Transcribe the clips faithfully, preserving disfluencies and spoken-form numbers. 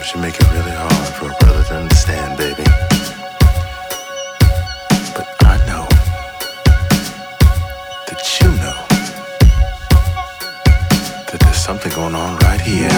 Sometimes you make it really hard for a brother to understand, baby. But I know that you know that there's something going on right here.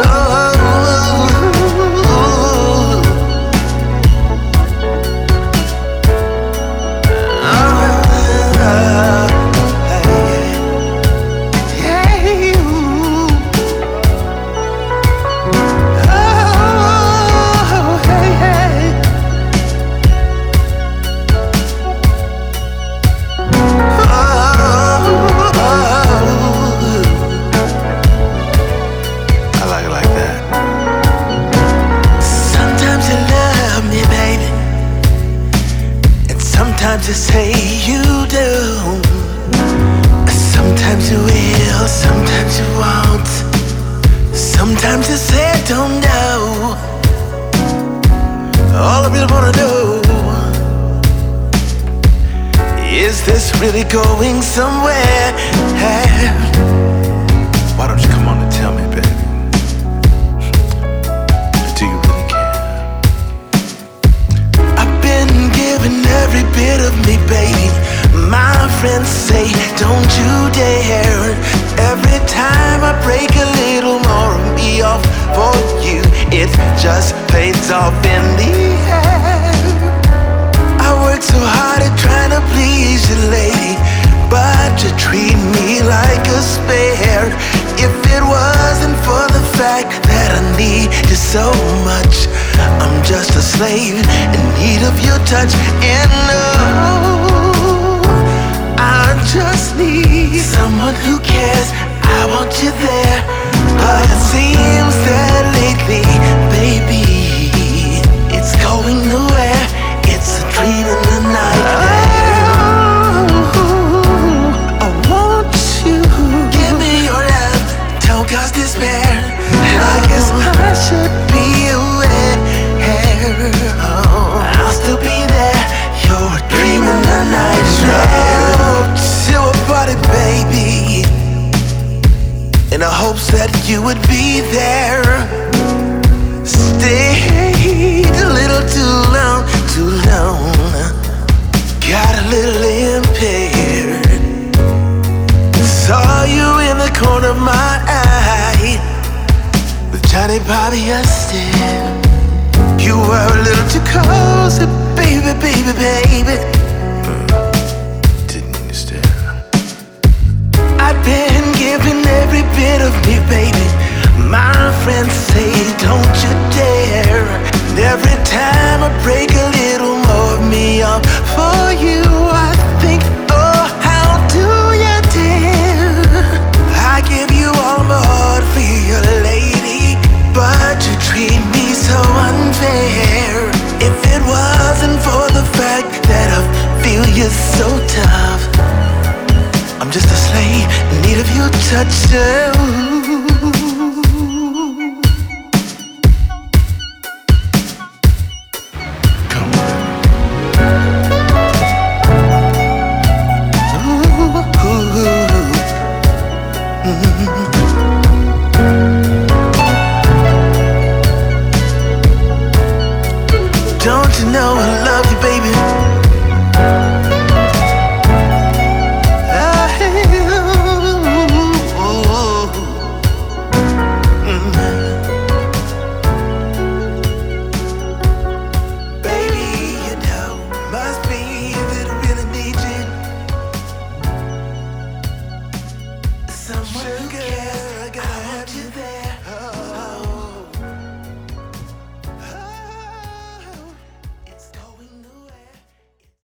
Sometimes you say you do, sometimes you will, sometimes you won't, sometimes you say I don't know. All I really wanna know, is this really going somewhere? Why don't you come on and tell me, baby? Do you really care? I've been giving every bit of me, baby. My friends say, don't you dare. Every time I break a little more of me off for you, it just fades off in the air. I work so hard at trying to please you, lady, but you treat me like a spare. If it wasn't for the fact that I need you so much, I'm just a slave in need of your touch. And no, I just need someone who cares. I want you there, but it seems that lately, baby, it's going nowhere. It's a dream in the night. Oh, I want you. Give me your love, don't cause despair. I guess I should be aware. Oh, I'll still be there. You're a dream in the night. Oh, to a party, baby, in the hopes that you would be there. Stayed a little too long, too long. Got a little impaired. Saw you in the corner of my eye with Johnny Bobby Austin. You were a little too close, baby, baby, baby. Didn't understand. I've been giving every bit of me, baby. My friends say, don't you dare. And every time I break a little more of me up for you, I think, oh, how do you dare? I give you all my heart for you, lady, but you treat me so unfair. If it wasn't for the fact that I feel you're so tough, I'm just a slave in need of your touch. Oh. Don't you know I love you, baby? Baby, you know, must be that I really need you. Someone who cares.